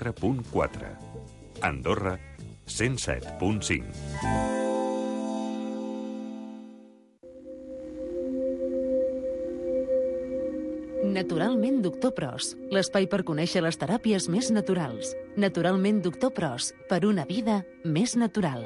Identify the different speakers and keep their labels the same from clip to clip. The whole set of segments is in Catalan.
Speaker 1: 104.4. Andorra, 107.5.
Speaker 2: Naturalment Doctor Pros, l'espai per conèixer les teràpies més naturals. Naturalment Doctor Pros, per una vida més natural.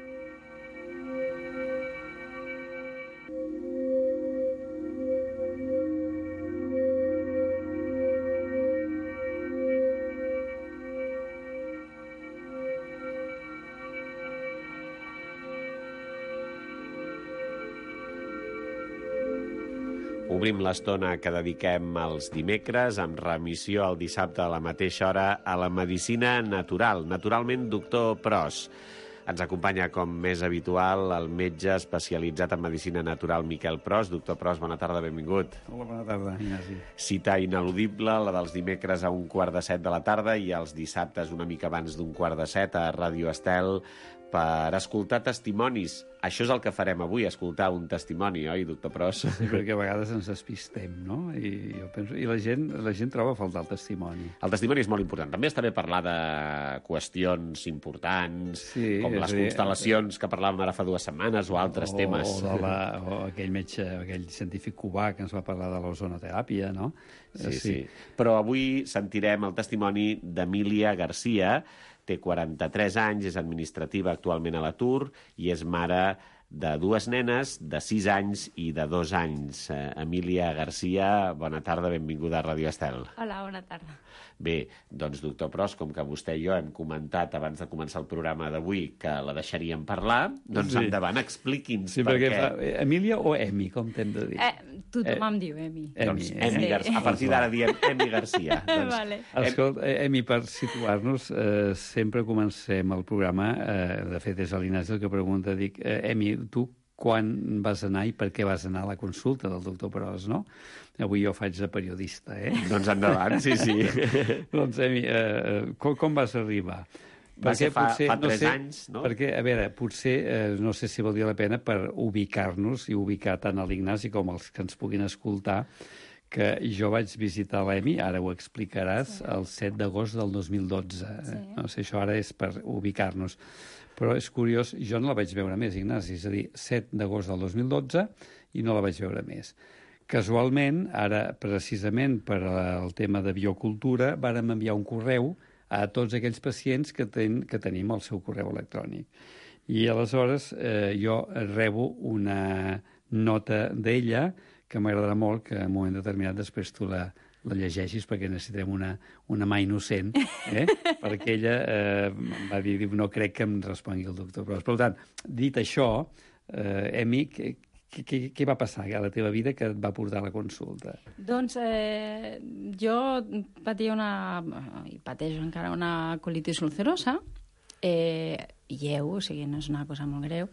Speaker 3: Obrim l'estona que dediquem als dimecres, amb remissió el dissabte a la mateixa hora, a la medicina natural. Naturalment, Doctor Pros. Ens acompanya, com més habitual, el metge especialitzat en medicina natural, Miquel Pros. Doctor Pros, bona tarda, benvingut.
Speaker 4: Hola, bona tarda, Ignasi.
Speaker 3: Cita ineludible, la dels dimecres a 7:15 de la tarda i els dissabtes una mica abans 7:15 a Ràdio Estel, per escoltar testimonis. Això és el que farem avui, escoltar un testimoni, oi, doctor Pros?
Speaker 4: Sí, perquè a vegades ens despistem, no? I jo penso, i la gent troba a faltar el testimoni.
Speaker 3: El testimoni és molt important. També està bé parlar de qüestions importants,
Speaker 4: sí,
Speaker 3: com les constel·lacions que parlàvem ara fa 2 setmanes, o altres temes.
Speaker 4: O aquell metge, aquell científic cubà que ens va parlar de l'ozonoteràpia, no?
Speaker 3: Sí. Però avui sentirem el testimoni d'Emília Garcia. Té 43 anys, és administrativa actualment a l'atur i és mare de 2 nenes, de 6 anys i de 2 anys. Emília Garcia, bona tarda, benvinguda a Ràdio Estel.
Speaker 5: Hola, bona tarda.
Speaker 3: Bé, doncs, doctor Pros, com que vostè i jo hem comentat abans de començar el programa d'avui que la deixaríem parlar, doncs endavant, expliqui'ns per què.
Speaker 4: Emília o Emi, com t'hem de dir?
Speaker 5: Tothom em diu Emi.
Speaker 3: Doncs Emi Garcia. A partir d'ara diem Emi Garcia.
Speaker 5: Vale.
Speaker 4: Escolta, Emi, per situar-nos, sempre comencem el programa, de fet és l'Ignasi el que pregunta, dic, Emi, tu quan vas anar i per què vas anar a la consulta del doctor Pros, no? Avui jo faig de periodista,
Speaker 3: Doncs endavant, sí.
Speaker 4: Doncs, Emi, com vas arribar?
Speaker 3: Va ser fa 3 anys, no?
Speaker 4: Perquè, a veure, potser, no sé si valdria la pena per ubicar-nos i ubicar tant a l'Ignasi com els que ens puguin escoltar, que jo vaig visitar l'Emi, ara ho explicaràs, el 7 d'agost del 2012. No sé, això ara és per ubicar-nos. Però és curiós, jo no la vaig veure més, Ignasi, és a dir, 7 d'agost del 2012 i no la vaig veure més. Casualment, ara, precisament per al tema de biocultura, vàrem enviar un correu a tots aquells pacients que tenim el seu correu electrònic. I aleshores jo rebo una nota d'ella que m'agradarà molt, que en un moment determinat després tu la llegeixis, perquè necessitem una mà innocent, perquè ella va dir, no crec que em respongui el doctor Pros. Per tant, dit això, Emi, què va passar a la teva vida que et va portar a la consulta?
Speaker 5: Doncs jo patia i pateixo encara una colitis ulcerosa, lleu, o sigui, no és una cosa molt greu,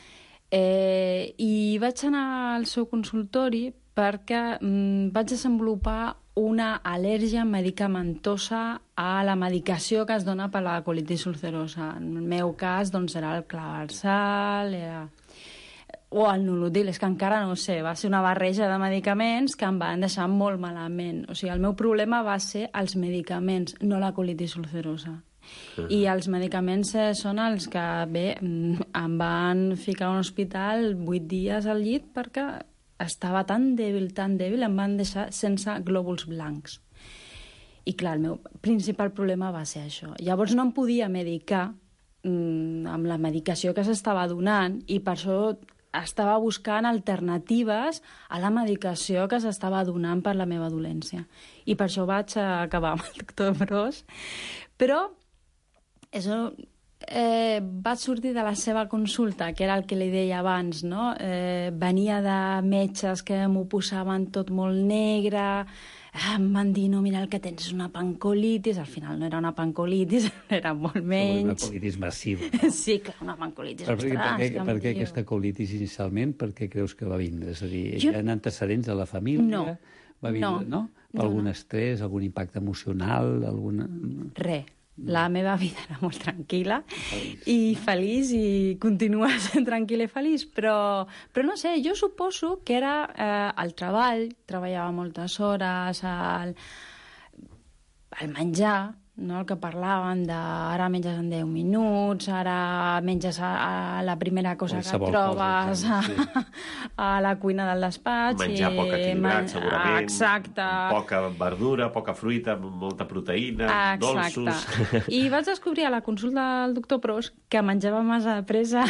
Speaker 5: i vaig anar al seu consultori perquè vaig desenvolupar una al·lèrgia medicamentosa a la medicació que es dona per la colitis ulcerosa. En el meu cas, doncs, era el Clavarsal, o el Nolotil, és que encara no ho sé, va ser una barreja de medicaments que em van deixar molt malament. O sigui, el meu problema va ser els medicaments, no la colitis ulcerosa. I els medicaments són els que, bé, em van ficar a un hospital 8 dies al llit perquè estava tan dèbil, em van deixar sense glòbuls blancs. I clar, el meu principal problema va ser això. Llavors no em podia medicar amb la medicació que s'estava donant i per això estava buscant alternatives a la medicació que s'estava donant per la meva dolència. I per això vaig acabar amb el doctor Pros. Però això vaig sortir de la seva consulta, que era el que li deia abans, no? Venia de metges que m'ho posaven tot molt negre, em van dir, no, mira, el que tens és una pancolitis. Al final no era una pancolitis, era molt menys.
Speaker 4: Una colitis massiva.
Speaker 5: Sí, clar, una pancolitis.
Speaker 4: Per què aquesta colitis inicialment, per què creus que va vindre? És a dir, hi ha antecedents de la família?
Speaker 5: No.
Speaker 4: Va vindre, no? Algun estrès, algun impacte emocional?
Speaker 5: Res. La meva vida era molt tranquil·la i feliç, i continua sent tranquil·la i feliç, però no sé, jo suposo que era el treball, treballava moltes hores, el menjar, no? El que parlàvem de ara menges en 10 minuts, ara menges a la primera cosa que et trobes a la cuina del despatx.
Speaker 3: Menjar poc equilibrat, segurament.
Speaker 5: Exacte.
Speaker 3: Poca verdura, poca fruita, molta proteïna, dolços.
Speaker 5: I vaig descobrir a la consulta del doctor Pros que menjava massa de pressa.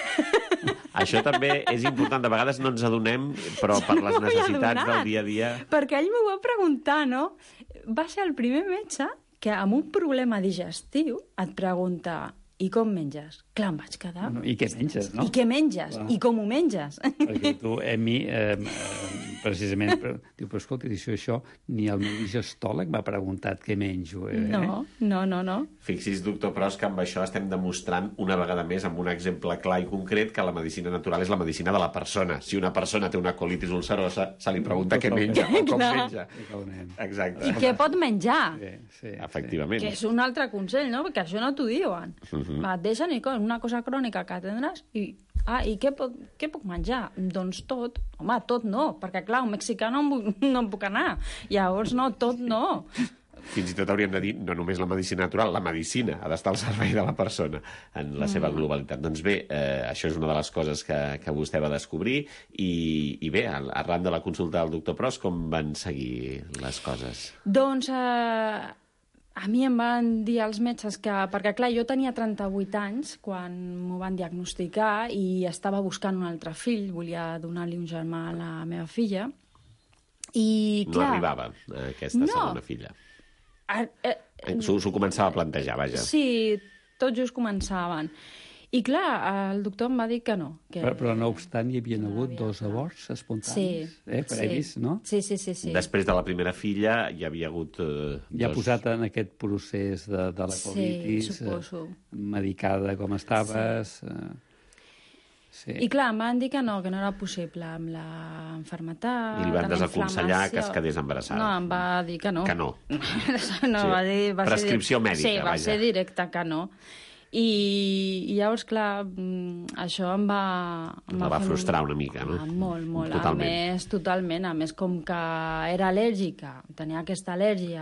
Speaker 3: Això també és important. De vegades no ens adonem, però per les necessitats del dia a dia...
Speaker 5: Perquè ell m'ho va preguntar, no? Va ser el primer metge que amb un problema digestiu et pregunta i com menges? Clar, em vaig quedar...
Speaker 4: Bueno, I què menges, no?
Speaker 5: I què menges? I com ho menges?
Speaker 4: Perquè tu, precisament, diu, però escolta, això, ni el meu digestòleg m'ha preguntat què menjo.
Speaker 5: No.
Speaker 3: Fixi's, doctor Pros, que amb això estem demostrant una vegada més, amb un exemple clar i concret, que la medicina natural és la medicina de la persona. Si una persona té una colitis ulcerosa, se li pregunta què menja o com menja. Exacte.
Speaker 5: I què pot menjar?
Speaker 3: Sí. Efectivament.
Speaker 5: Que és un altre consell, no? Perquè això no t'ho diuen. Et deixen una cosa crònica que tindràs i què puc menjar? Doncs tot. Home, tot no, perquè clar, un mexicà no em puc anar. Llavors, no, tot no.
Speaker 3: Fins i tot hauríem de dir, no només la medicina natural, la medicina ha d'estar al servei de la persona en la seva globalitat. Doncs bé, això és una de les coses que vostè va descobrir i bé, arran de la consulta del doctor Pros, com van seguir les coses?
Speaker 5: Doncs a mi em van dir els metges que... Perquè, clar, jo tenia 38 anys quan m'ho van diagnosticar i estava buscant un altre fill, volia donar-li un germà a la meva filla. I, clar...
Speaker 3: No arribava aquesta segona filla. S'ho començava a plantejar, vaja.
Speaker 5: Sí, tot just començaven. I clar, el doctor em va dir que no.
Speaker 4: Però no obstant, hi havia hagut 2 avorts espontanis, previs, no?
Speaker 5: Sí.
Speaker 3: Després de la primera filla hi havia hagut...
Speaker 4: Ja posat en aquest procés de la colitis, medicada com estaves... Sí.
Speaker 5: I clar, em van dir que no era possible amb la infermetat...
Speaker 3: I li van desaconsellar que es quedés embarassada.
Speaker 5: No, em va dir que no.
Speaker 3: Que no.
Speaker 5: Va dir,
Speaker 3: prescripció mèdica,
Speaker 5: vaja. Sí, va ser directe que no. I llavors, clar, això em va...
Speaker 3: La va frustrar una mica, no?
Speaker 5: Molt.
Speaker 3: Totalment.
Speaker 5: Totalment. A més, com que era al·lèrgica, tenia aquesta al·lèrgia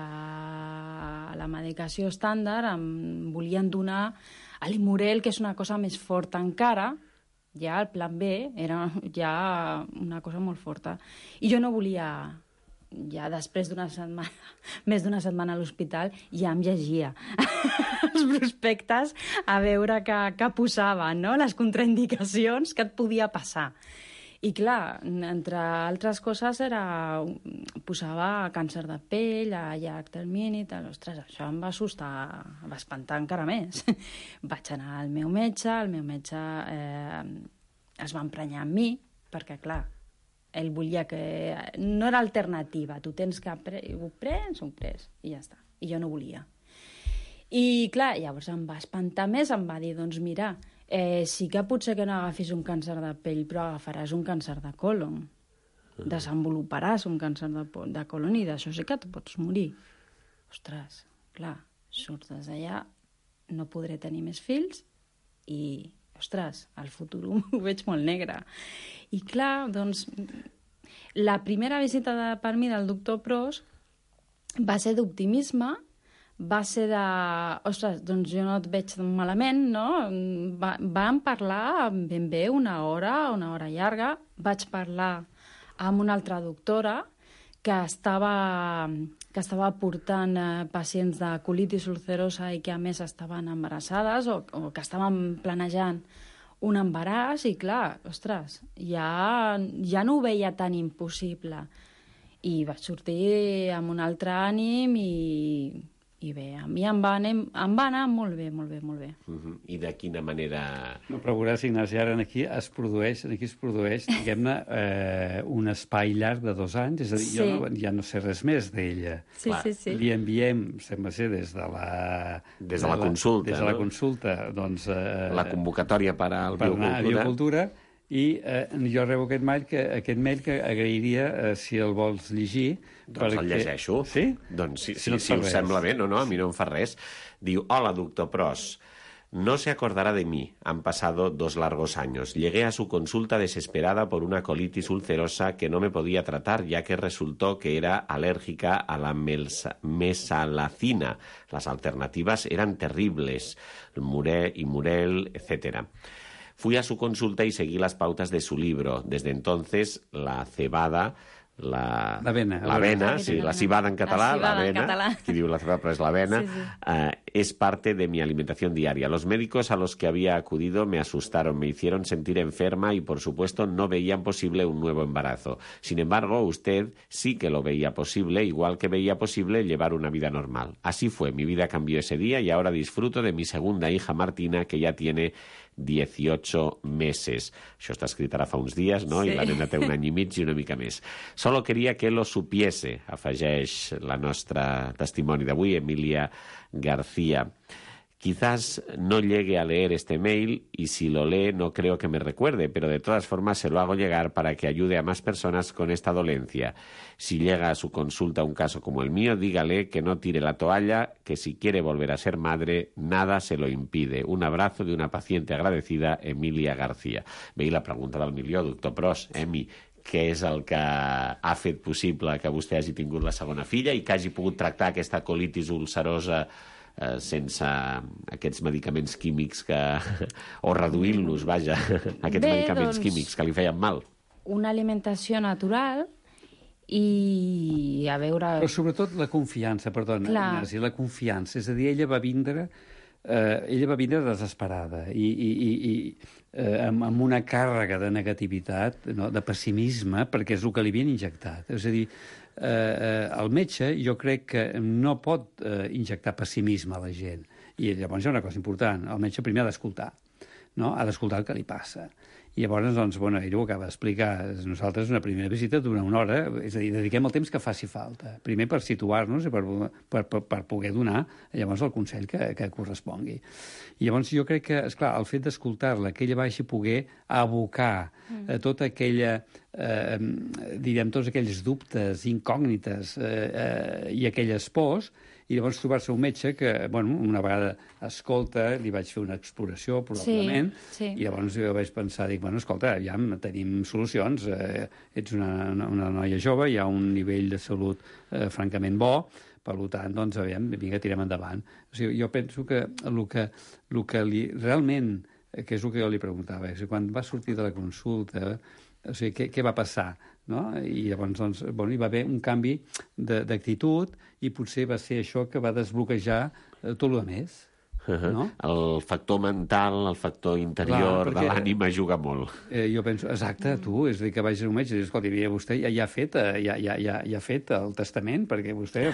Speaker 5: a la medicació estàndard, em volien donar a l'Imurel, que és una cosa més forta encara. Ja el plan B era ja una cosa molt forta. I jo no volia... Ja després d'una setmana, més d'una setmana a l'hospital, ja em llegia els prospectes a veure què posaven, no? Les contraindicacions que et podia passar. I clar, entre altres coses posava càncer de pell a llarg termini i tal. Ostres, això em va assustar, em va espantar encara més. Vaig anar al meu metge es va emprenyar amb mi, perquè clar, ell volia que... No era alternativa, tu tens que... Ho prens, i ja està. I jo no volia. I, clar, llavors em va espantar més, em va dir, doncs mira, sí que potser que no agafis un càncer de pell, però agafaràs un càncer de colon. Desenvoluparàs un càncer de colon i d'això sí que et pots morir. Ostres, clar, surts des d'allà, no podré tenir més fills i... Ostres, el futur ho veig molt negre. I clar, doncs, la primera visita per mi del doctor Pros va ser d'optimisme, va ser de... Ostres, doncs jo no et veig malament, no? Vam parlar ben bé una hora llarga. Vaig parlar amb una altra doctora que estava portant pacients de colitis ulcerosa i que a més estaven embarassades o que estaven planejant un embaràs i clar, ostres, ja no ho veia tan impossible. I vaig sortir amb un altre ànim i bé, a mi em va anar molt bé.
Speaker 3: I de quina manera...
Speaker 4: No, però veuràs, Ignasi, ara aquí es produeix, diguem-ne, un espai llarg de 2 anys, és a dir, jo ja no sé res més d'ella.
Speaker 5: Sí.
Speaker 4: Li enviem, sembla ser, des de la consulta. Des de la consulta, doncs...
Speaker 3: La convocatòria per al
Speaker 4: biocultura. I jo rebo aquest mail que agrairia si el vols llegir.
Speaker 3: Doncs el llegeixo.
Speaker 4: Sí?
Speaker 3: Doncs si us sembla bé, no, a mi no em fa res. Diu, hola, doctor Pros. No se acordará de mí. Han pasado 2 largos años. Llegué a su consulta desesperada por una colitis ulcerosa que no me podía tratar, ya que resultó que era alérgica a la mesalacina. Las alternativas eran terribles, Murel, etc. Fui a su consulta y seguí las pautas de su libro. Desde entonces, la cebada... L'avena, sí, la cibada en català, l'avena, qui diu la cebada, però és l'avena, es parte de mi alimentación diaria. Los médicos a los que había acudido me asustaron, me hicieron sentir enferma y, por supuesto, no veían posible un nuevo embarazo. Sin embargo, usted sí que lo veía posible, igual que veía posible llevar una vida normal. Así fue, mi vida cambió ese día y ahora disfruto de mi segunda hija Martina, que ya tiene 18 meses. Això està escrit ara fa uns dies, no? Sí. I la nena té 1 any i mig i una mica més. Solo quería que lo supiese, afegeix la nostra testimoni d'avui, Emilia García. Quizás no llegue a leer este mail y si lo lee no creo que me recuerde, pero de todas formas se lo hago llegar para que ayude a más personas con esta dolencia. Si llega a su consulta un caso como el mío, dígale que no tire la toalla, que si quiere volver a ser madre, nada se lo impide. Un abrazo de una paciente agradecida, Emilia García. Veig la pregunta del milió, doctor Pros, Emi, què és el que ha fet possible que vostè hagi tingut la segona filla i que hagi pogut tractar aquesta colitis ulcerosa sense aquests medicaments químics o reduint-los, vaja, aquests medicaments químics que li feien mal.
Speaker 5: Una alimentació natural i a veure...
Speaker 4: Però sobretot la confiança, perdona, Ignasi, la confiança. És a dir, ella va vindre desesperada i amb una càrrega de negativitat, no, de pessimisme, perquè és el que li havien injectat. És a dir, el metge jo crec que no pot injectar pessimisme a la gent. I llavors hi ha una cosa important. El metge primer ha d'escoltar, no? Ha d'escoltar el que li passa. I llavors, doncs, bueno, ell ho acaba d'explicar. Nosaltres una primera visita dura 1 hora, és a dir, dediquem el temps que faci falta. Primer per situar-nos i per poder donar llavors el consell que correspongui. I llavors jo crec que, esclar, el fet d'escoltar-la, que ella vagi poder abocar tota aquella, diríem, tots aquells dubtes, incògnites i aquelles pors, i llavors trobar-se un metge que, bueno, una vegada escolta, li vaig fer una exploració, probablement, i llavors jo vaig pensar, dic, bueno, escolta, ja tenim solucions, ets una noia jove, hi ha un nivell de salut francament bo, per tant, doncs, aviam, vinga, tirem endavant. O sigui, jo penso que el que li realment, que és el que jo li preguntava, és quan va sortir de la consulta, o sigui, què va passar? No? I llavors, doncs, bueno, hi va haver un canvi d'actitud i potser va ser això que va desbloquejar tot el més. No?
Speaker 3: El factor mental, el factor interior de l'ànima juga molt.
Speaker 4: Jo penso, exacte, tu, és a dir, que vagis a un metge i dius, escolta, vostè ja ha fet el testament, perquè vostè...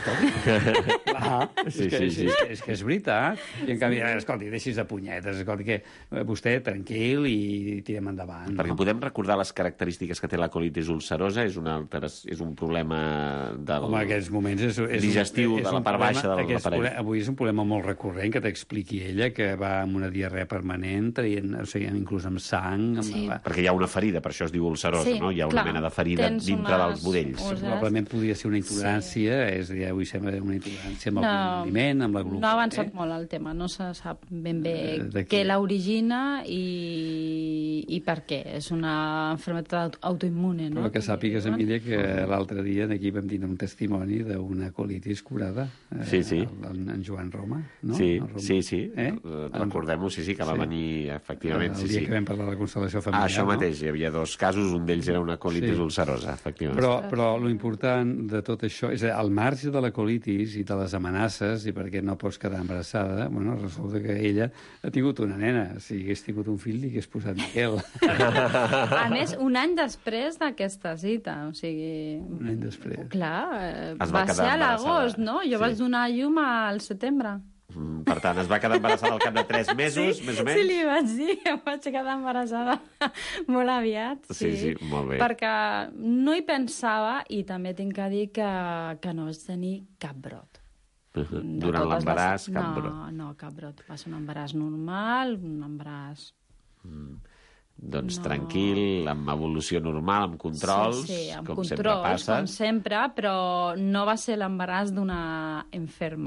Speaker 4: És que és veritat. I en canvi, escolta, deixis de punyetes, escolta, que vostè tranquil i tirem endavant.
Speaker 3: Perquè podem recordar les característiques que té la colitis ulcerosa, és un problema del...
Speaker 4: Home, en aquests moments és
Speaker 3: digestiu de la part baixa de l'aparell.
Speaker 4: Avui és un problema molt recurrent que t'expliqui ella, que va amb una diarrea permanent, traient, o sigui, inclús amb sang...
Speaker 3: Perquè hi ha una ferida, per això es diu ulcerosa, no? Hi ha una mena de ferida dintre dels budells.
Speaker 4: Probablement podria ser una intolerància, és a dir, avui sembla una intolerància amb l'aliment, amb la glucosa.
Speaker 5: No ha avançat molt el tema, no se sap ben bé què l'origina i per què. És una malaltia autoimmune, no?
Speaker 4: Però que sàpigues, Emília, que l'altre dia aquí vam tenir un testimoni d'una colitis curada. En Joan Roma, no?
Speaker 3: Sí. Recordem-ho, sí, que va venir, efectivament.
Speaker 4: El dia que vam parlar de la constel·lació familiar.
Speaker 3: Això mateix, hi havia 2 casos, un d'ells era una colitis ulcerosa, efectivament.
Speaker 4: Però l'important de tot això és al marge de la colitis i de les amenaces, i perquè no pots quedar embarassada, bueno, resulta que ella ha tingut una nena. Si hagués tingut un fill, li hagués posat Miquel.
Speaker 5: A més, 1 any després d'aquesta cita, o sigui...
Speaker 4: 1 any després.
Speaker 5: Clar, va ser a l'agost, no? Jo vaig donar llum al setembre.
Speaker 3: Per tant, es va quedar embarassada al cap de 3 mesos, més o menys?
Speaker 5: Sí, li vaig dir, em vaig quedar embarassada molt aviat.
Speaker 3: Sí, molt bé.
Speaker 5: Perquè no hi pensava, i també tinc que dir que no vaig tenir cap brot.
Speaker 3: Durant l'embaràs, cap brot?
Speaker 5: No, cap brot. Va ser un embaràs normal, un embaràs...
Speaker 3: Doncs tranquil, amb evolució normal, amb controls,
Speaker 5: amb
Speaker 3: com
Speaker 5: controls,
Speaker 3: sempre passa.
Speaker 5: Com sempre, però no va ser l'embaràs d'una inferma.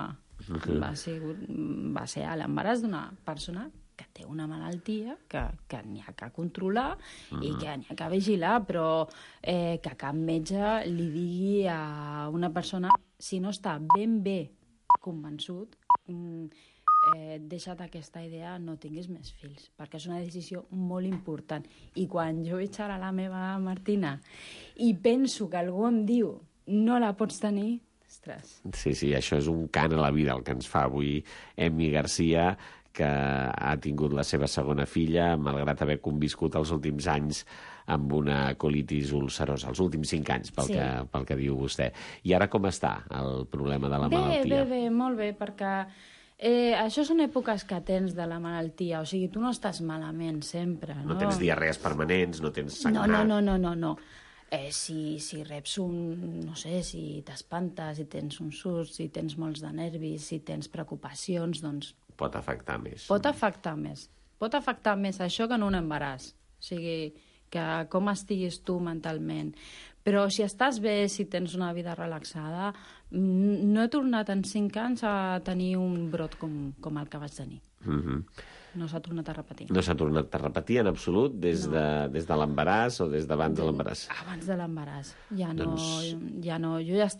Speaker 5: Va ser l'embaràs d'una persona que té una malaltia que n'hi ha que controlar i que n'hi ha que vigilar, però que cap metge li digui a una persona, si no està ben bé convençut, deixa't aquesta idea, no tinguis més fills, perquè és una decisió molt important. I quan jo veig ara la meva Martina i penso que algú em diu no la pots tenir, ostres.
Speaker 3: Sí, això és un cant a la vida el que ens fa avui Emi Garcia, que ha tingut la seva segona filla, malgrat haver conviscut els últims anys amb una colitis ulcerosa, els últims 5 anys, pel que diu vostè. I ara com està el problema de la malaltia?
Speaker 5: Bé, molt bé, perquè això són èpoques que tens de la malaltia, o sigui, tu no estàs malament sempre, no?
Speaker 3: No tens diarrees permanents, no tens sagnat...
Speaker 5: No. Si reps no sé, si t'espantes, si tens un sust, si tens molts de nervis, si tens preocupacions, doncs...
Speaker 3: Pot afectar més.
Speaker 5: Pot afectar més això que en un embaràs. O sigui, que com estiguis tu mentalment. Però si estàs bé, si tens una vida relaxada, no he tornat en 5 anys a tenir un brot com el que vaig tenir. No s'ha tornat a repetir.
Speaker 3: No s'ha tornat a repetir en absolut des de l'embaràs o des d'abans de l'embaràs?
Speaker 5: Abans de l'embaràs. Ja no. Jo ja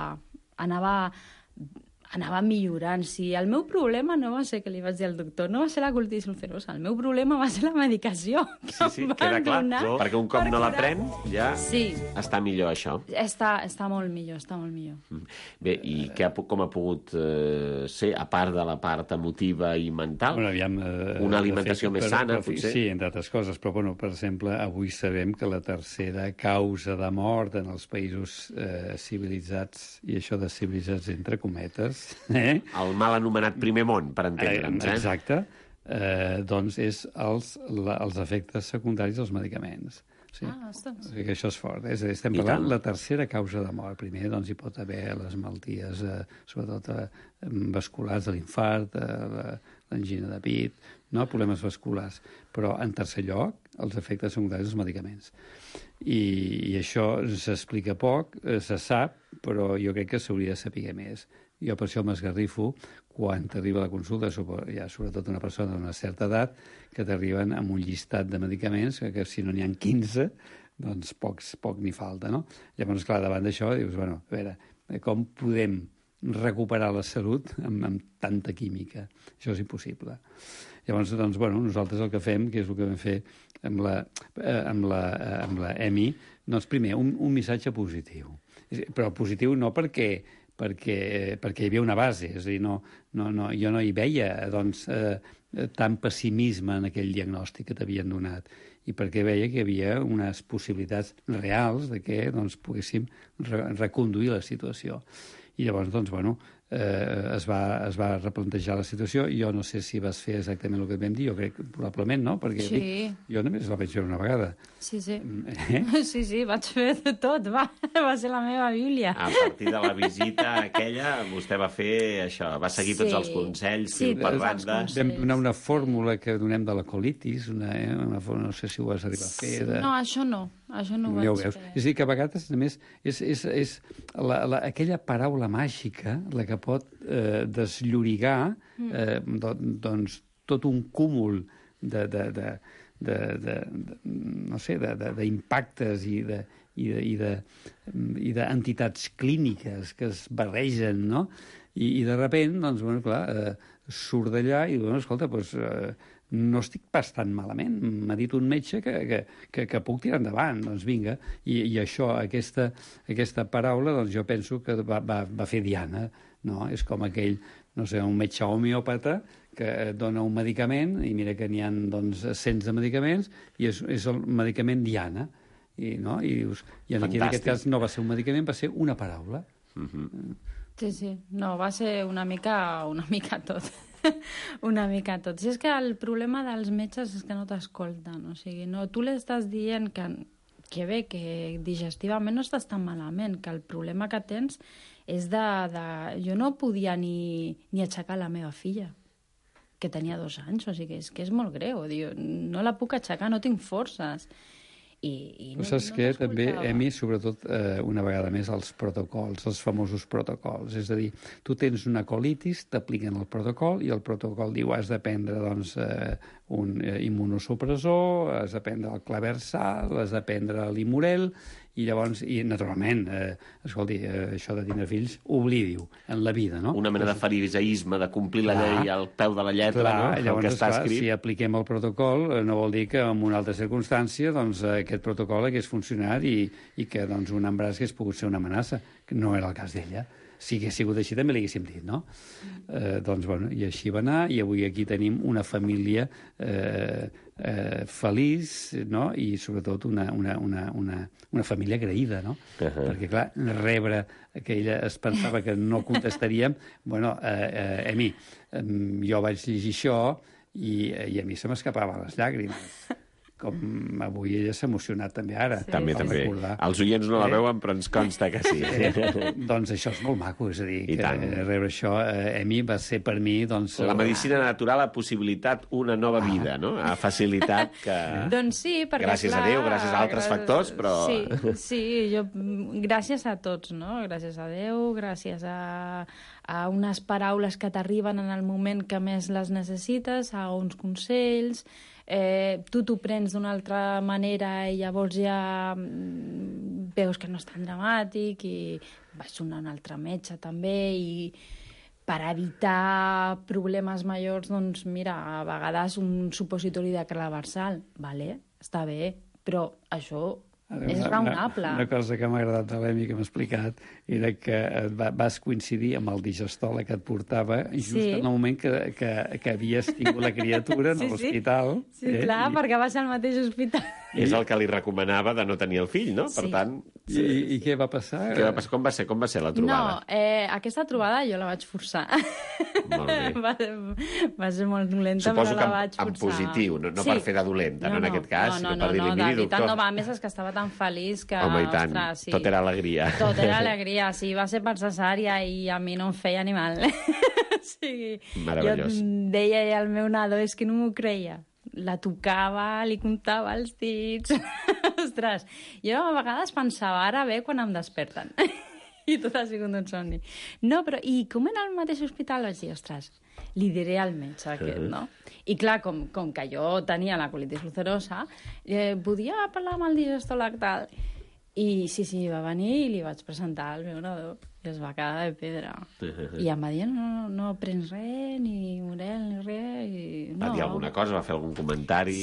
Speaker 5: anava millorant. Si el meu problema no va ser que li vaig dir al doctor, no va ser la colitis ulcerosa, el meu problema va ser la medicació.
Speaker 3: Sí, queda clar, perquè un cop no la pren ja està millor això.
Speaker 5: Està molt millor,
Speaker 3: Bé, i com ha pogut ser, a part de la part emotiva i mental, una alimentació més sana, potser?
Speaker 4: Sí, entre altres coses, però, per exemple, avui sabem que la tercera causa de mort en els països civilitzats, i això de civilitzats entre cometes,
Speaker 3: el mal anomenat primer món, per entendre'ns.
Speaker 4: Exacte. Doncs és els efectes secundaris dels medicaments. Sí.
Speaker 5: Ostres.
Speaker 4: Que això és fort. És a dir, estem parlant la tercera causa de mort. Primer, doncs, hi pot haver les malalties, sobretot vasculars, de l'infart, l'angina de pit, problemes vasculars. Però, en tercer lloc, els efectes secundaris dels medicaments. I això s'explica poc, se sap, però jo crec que s'hauria de saber més. Jo per això m'esgarrifo quan t'arriba la consulta, sobretot una persona d'una certa edat, que t'arriben amb un llistat de medicaments que si no n'hi ha 15, doncs poc n'hi falta, no? Llavors, clar, davant d'això dius, a veure, com podem recuperar la salut amb tanta química? Això és impossible. Llavors, doncs, nosaltres el que fem, que és el que vam fer amb la Emi, doncs primer, un missatge positiu. Però positiu no perquè hi havia una base, és a dir, jo no hi veia tant pessimisme en aquell diagnòstic que t'havien donat, i perquè veia que hi havia unes possibilitats reals de que poguéssim reconduir la situació. I llavors, es va replantejar la situació. Jo no sé si vas fer exactament el que et vam dir, jo crec que probablement no, perquè jo només la vaig fer una vegada.
Speaker 5: Sí. Sí, vaig fer de tot, va ser la meva bíblia.
Speaker 3: A partir de la visita aquella, vostè va fer això, va seguir tots els consells, fil per randa.
Speaker 4: Vam donar una fórmula que donem de la colitis, una fórmula, no sé si ho vas arribar a fer.
Speaker 5: No, això no ho vaig fer.
Speaker 4: És a dir, que a vegades, a més, és aquella paraula màgica la que pot desllorigar tot un cúmul d'impactes i d'entitats clíniques que es barregen, no? I de sobte, surt d'allà i diu, escolta, no estic pas tan malament. M'ha dit un metge que puc tirar endavant, doncs vinga. I això, aquesta paraula, doncs jo penso que va fer diana, no? És com aquell, no sé, un metge homeòpata que et dona un medicament, i mira que n'hi ha cents de medicaments, i és el medicament diana. I dius, i en aquest cas no va ser un medicament, va ser una paraula.
Speaker 5: Sí. No, va ser una mica tot. Una mica tot. Si és que el problema dels metges és que no t'escolten, o sigui, tu li estàs dient que bé, que digestivament no estàs tan malament, que el problema que tens és jo no podia ni aixecar la meva filla, que tenia 2 anys, o sigui, és que és molt greu, no la puc aixecar, no tinc forces. I
Speaker 4: Saps què? També, Emi, sobretot una vegada més, els protocols, els famosos protocols. És a dir, tu tens una colitis, t'apliquen el protocol i el protocol diu has de prendre doncs, un immunosupressor, has de prendre el Claversal, has de prendre l'Imurel, i llavors, i naturalment, escolti, això de tindre fills, oblidi-ho en la vida, no?
Speaker 3: Una mena de fariseisme, de complir la llei al peu de la lletra, no?
Speaker 4: Llavors,
Speaker 3: el que està escrit.
Speaker 4: Si apliquem el protocol, no vol dir que en una altra circumstància doncs, aquest protocol hagués funcionat i que doncs, un embaràs hagués pogut ser una amenaça, que no era el cas d'ella. Si hagués sigut així, també li haguéssim dit, no? Doncs, bueno, i així va anar, i avui aquí tenim una família feliç, no? I sobretot una família agraïda, no? Perquè, clar, rebre que ella es pensava que no contestaríem, bueno, Emi, jo vaig llegir això i a mi se m'escapaven les llàgrimes. Com avui ella s'ha emocionat també ara.
Speaker 3: Sí, també. Els oients no la veuen, però ens consta que sí.
Speaker 4: Doncs això és molt maco, és a dir, que rebre això, Emi, va ser per mi... Doncs,
Speaker 3: la medicina natural ha possibilitat una nova vida, no? Ha facilitat que...
Speaker 5: Doncs sí, perquè...
Speaker 3: Gràcies a Déu, gràcies a altres factors, però...
Speaker 5: Sí, jo... Gràcies a tots, no? Gràcies a Déu, gràcies a unes paraules que t'arriben en el moment que més les necessites, a uns consells... tu t'ho prens d'una altra manera i llavors ja veus que no és tan dramàtic i vas a un altre metge també i per evitar problemes majors, doncs mira, a vegades un supositori de Claversal, vale, està bé, però això és raonable.
Speaker 4: Una cosa que m'ha agradat de l'Emi que m'ha explicat era que vas coincidir amb el digestol que et portava just en el moment que havies tingut la criatura a l'hospital.
Speaker 5: Sí, clar, perquè vas al mateix hospital.
Speaker 3: És el que li recomanava de no tenir el fill, no? Per tant...
Speaker 4: I què va passar?
Speaker 3: Com va ser la trobada?
Speaker 5: No, aquesta trobada jo la vaig forçar.
Speaker 3: Molt bé.
Speaker 5: Va ser molt dolenta, però la vaig forçar.
Speaker 3: Suposo que en positiu, no per fer de dolenta, no en aquest cas, sinó per dir-li, miri, doctor...
Speaker 5: No, a més és que estava tan feliç que...
Speaker 3: Home, i tant, tot era alegria.
Speaker 5: Tot era alegria, sí, va ser per cesària i a mi no em feia ni mal. Sí.
Speaker 3: Meravellós.
Speaker 5: Jo deia al meu nadó, és que no m'ho creia. La tocava, li comptava els dits... Ostres, jo a vegades pensava, ara bé quan em desperten. I tot ha sigut un somni. No, però, i com en el mateix hospital vaig dir, ostres, li diré al metge aquest, no? I clar, com que jo tenia la colitis ulcerosa, podia parlar amb el digestor lactal. I sí, va venir i li vaig presentar al meu nadó i es va quedar de pedra. I em va dir, no prens res, ni Morel, ni res.
Speaker 3: Va dir alguna cosa, va fer algun comentari...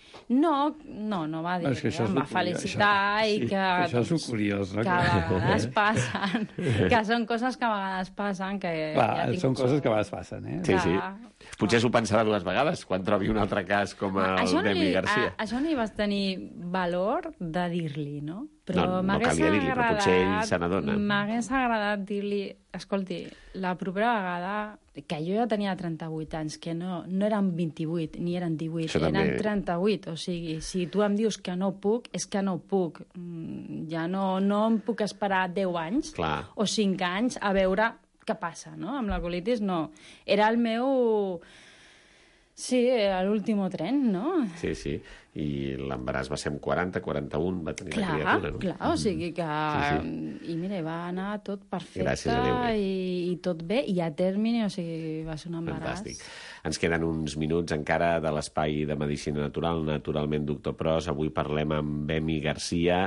Speaker 5: No va dir res, em va felicitar i que...
Speaker 4: Això és curiós, no?
Speaker 5: Que a vegades passen, que són coses que a vegades passen, que
Speaker 4: clar, són coses que a vegades passen, eh?
Speaker 3: Sí. Potser s'ho pensarà dues vegades quan trobi un altre cas com el d'Emi Garcia.
Speaker 5: Això no hi vas tenir valor de dir-li, no?
Speaker 3: Però no calia dir-li, però potser ell se n'adona.
Speaker 5: M'hagués agradat dir-li, escolti, la propera vegada, que jo ja tenia 38 anys, que no eren 28 ni eren 18, eren 38, o sigui, si tu em dius que no puc, és que no puc. Ja no em puc esperar 10 anys o 5 anys a veure què passa, no? Amb la colitis, no. Era el meu... Sí, l'último tren, no?
Speaker 3: Sí. I l'embaràs va ser amb 40, 41, va tenir la criatura, no?
Speaker 5: Clar, o sigui que... I mira, va anar tot perfecte i tot bé, i a termini, o sigui, va ser un embaràs.
Speaker 3: Fantàstic. Ens queden uns minuts encara de l'espai de Medicina Natural, naturalment, doctor Pros. Avui parlem amb Emi Garcia,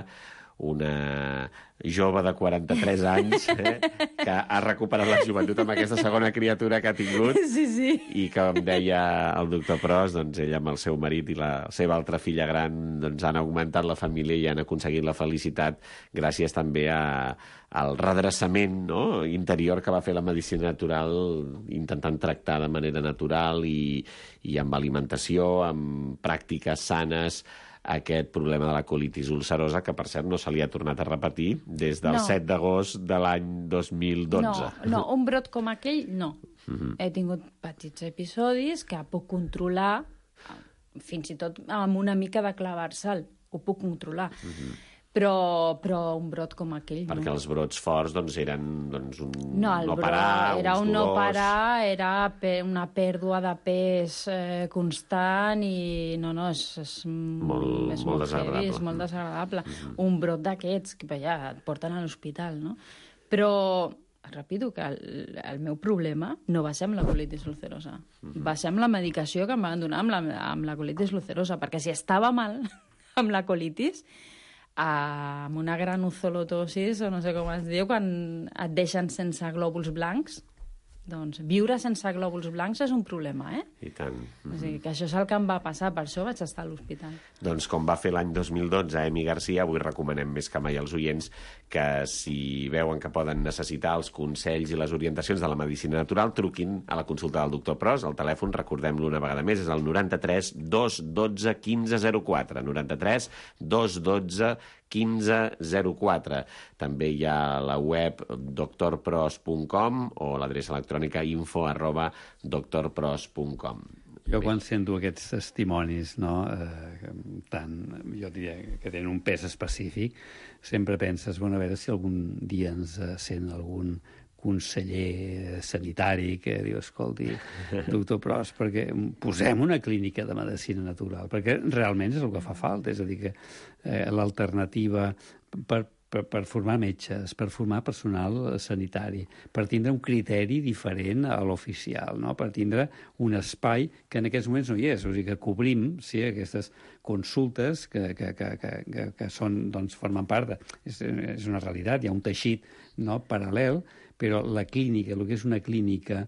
Speaker 3: una jove de 43 anys que ha recuperat la joventut amb aquesta segona criatura que ha tingut i que, com deia el doctor Pros, doncs ella amb el seu marit i la seva altra filla gran doncs han augmentat la família i han aconseguit la felicitat gràcies també al redreçament interior que va fer la medicina natural intentant tractar de manera natural i amb alimentació, amb pràctiques sanes, aquest problema de la colitis ulcerosa, que per cert no se li ha tornat a repetir des del 7 d'agost de l'any 2012.
Speaker 5: No, un brot com aquell, no. He tingut petits episodis que puc controlar, fins i tot amb una mica de Claversal, ho puc controlar. Però un brot com aquell, no.
Speaker 3: Perquè els brots forts eren un
Speaker 5: No, el
Speaker 3: no
Speaker 5: brot
Speaker 3: parar,
Speaker 5: era
Speaker 3: uns
Speaker 5: un no
Speaker 3: dolors...
Speaker 5: parar, era una pèrdua de pes constant i és
Speaker 3: Molt desagradable.
Speaker 5: heavy, és molt desagradable. Un brot d'aquests, que ja et porten a l'hospital, no? Però, repito, que el meu problema no va ser amb la colitis ulcerosa. Va ser amb la medicació que em van donar amb la colitis ulcerosa, perquè si estava mal amb la colitis, amb una granulocitosis, o no sé com es diu, quan et deixen sense glòbuls blancs, doncs viure sense glòbuls blancs és un problema,
Speaker 3: I tant.
Speaker 5: O sigui, que això és el que em va passar, per això vaig estar a l'hospital.
Speaker 3: Doncs com va fer l'any 2012 Emi Garcia, avui recomanem més que mai als oients que si veuen que poden necessitar els consells i les orientacions de la medicina natural, truquin a la consulta del doctor Pros. El telèfon, recordem-lo una vegada més, és el 93 212 1504. 93 212 1504. També hi ha la web doctorpros.com o l'adreça electrònica info@doctorpros.com.
Speaker 4: Jo quan sento aquests testimonis, no, jo diria que tenen un pes específic, sempre penses, bueno, a veure si algun dia ens sent algun conseller sanitari que diu, escolti, doctor Pros, perquè posem una clínica de medicina natural, perquè realment és el que fa falta, és a dir, que l'alternativa per formar metges, per formar personal sanitari, per tindre un criteri diferent a l'oficial, no? Per tindre un espai que en aquests moments no hi és, o sigui que cobrim aquestes consultes que són, doncs, formen part és una realitat, hi ha un teixit, no, paral·lel, però la clínica, el que és una clínica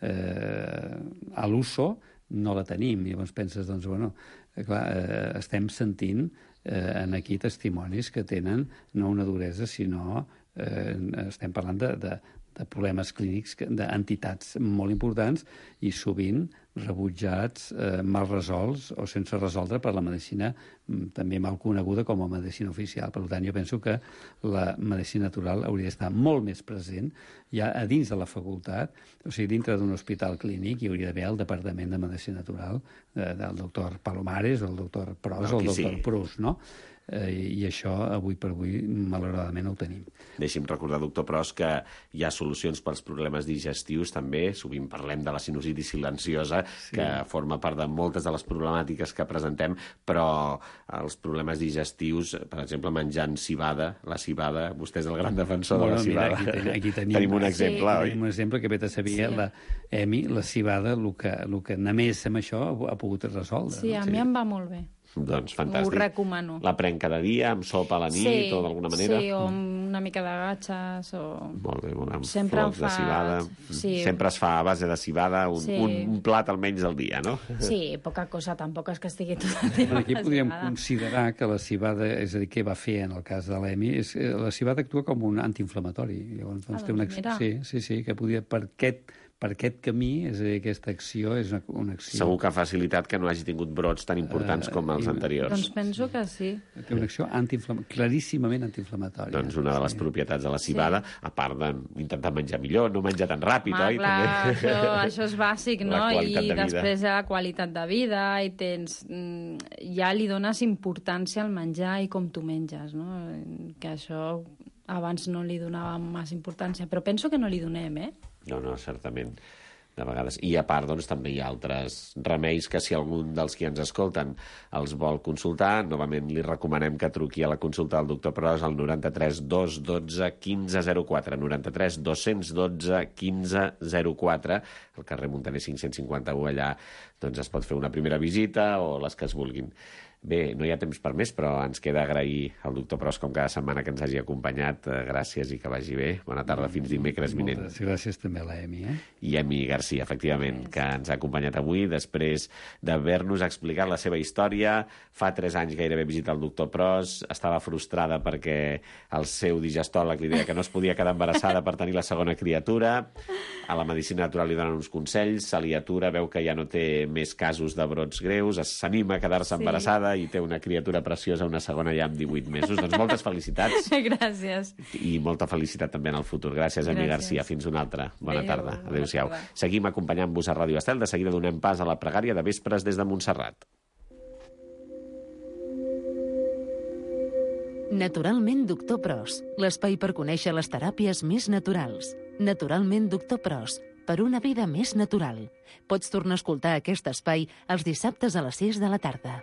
Speaker 4: a l'uso, no la tenim. I llavors penses, doncs, bueno, clar, estem sentint aquí testimonis que tenen no una duresa, sinó estem parlant de problemes clínics d'entitats molt importants i sovint rebutjats, mal resolts o sense resoldre per la medicina també mal coneguda com a medicina oficial. Per tant, jo penso que la medicina natural hauria d'estar molt més present ja a dins de la facultat, o sigui, dintre d'un hospital clínic hi hauria d'haver el departament de medicina natural del doctor Palomares o el doctor Pros o el doctor Prus, no? I això, avui per avui, malauradament no ho tenim.
Speaker 3: Deixi'm recordar, doctor Pros, que hi ha solucions pels problemes digestius també. Sovint parlem de la sinusitis silenciosa, que forma part de moltes de les problemàtiques que presentem, però els problemes digestius, per exemple, menjant civada, la civada, vostè és el gran defensor de la civada.
Speaker 4: Mira, aquí tenim
Speaker 3: un exemple, oi?
Speaker 4: Tenim un exemple que vet a saber, la civada, el que només amb això ha pogut resoldre.
Speaker 5: Sí, a mi em va molt bé.
Speaker 3: Doncs fantàstic.
Speaker 5: Ho recomano.
Speaker 3: La prenc cada dia, amb sopa a la nit o d'alguna manera?
Speaker 5: Sí, o una mica de gatxes o...
Speaker 3: Molt bé, amb
Speaker 5: sempre
Speaker 3: flocs de civada.
Speaker 5: Sí.
Speaker 3: Sempre es fa a base de civada, un plat almenys al dia, no?
Speaker 5: Sí, poca cosa, tampoc és que estigui tot el dia.
Speaker 4: Aquí podríem considerar que la civada, és a dir, què va fer en el cas de l'EMI, la civada actua com un antiinflamatori. Llavors, doncs, té una sí, que podria, per aquest camí, és a dir, aquesta acció és una acció...
Speaker 3: Segur que ha facilitat que no hagi tingut brots tan importants com els anteriors.
Speaker 5: Doncs penso que sí.
Speaker 4: Té una acció claríssimament antiinflamatòria.
Speaker 3: Doncs una de les propietats de la civada, a part d'intentar menjar millor, no menjar tan ràpid, oi?
Speaker 5: Clar, això és bàsic, no? I després la qualitat de vida, i ja li dones importància al menjar i com tu menges, no? Que això abans no li donàvem massa importància, però penso que no li donem,
Speaker 3: No, certament, de vegades. I a part, doncs, també hi ha altres remeis que si algun dels qui ens escolten els vol consultar, novament li recomanem que truqui a la consulta del doctor Pros al 93 212 1504, 93 212 1504, al carrer Muntaner 551, allà doncs es pot fer una primera visita o les que es vulguin. Bé, no hi ha temps per més, però ens queda agrair al doctor Pros com cada setmana que ens hagi acompanyat. Gràcies i que vagi bé. Bona tarda, fins dimecres vinent.
Speaker 4: Moltes gràcies també a l'Emi,
Speaker 3: I Emi Garcia, efectivament, que ens ha acompanyat avui després d'haver-nos explicat la seva història. Fa 3 anys gairebé visita el doctor Pros. Estava frustrada perquè el seu digestòleg li deia que no es podia quedar embarassada per tenir la segona criatura. A la medicina natural li donen uns consells, se li atura, veu que ja no té més casos de brots greus, s'anima a quedar-se embarassada i té una criatura preciosa, una segona ja amb 18 mesos. Doncs moltes felicitats.
Speaker 5: Gràcies.
Speaker 3: I molta felicitat també en el futur. Gràcies, Emi Garcia. Fins una altra. Bona tarda. Adéu-siau. Seguim acompanyant-vos a Ràdio Estel. De seguida donem pas a la pregària de vespres des de Montserrat.
Speaker 2: Naturalment Doctor Pros, l'espai per conèixer les teràpies més naturals. Naturalment Doctor Pros, per una vida més natural. Pots tornar a escoltar aquest espai els dissabtes a les 6 de la tarda.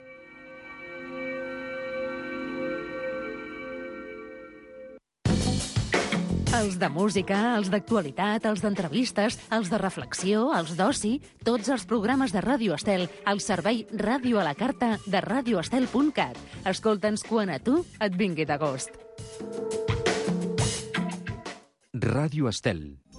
Speaker 2: Els de música, els d'actualitat, els d'entrevistes, els de reflexió, els d'oci, tots els programes de Ràdio Estel al servei Ràdio a la Carta de radioestel.cat. Escolta'ns quan a tu et vingui de gust.
Speaker 1: Ràdio Estel.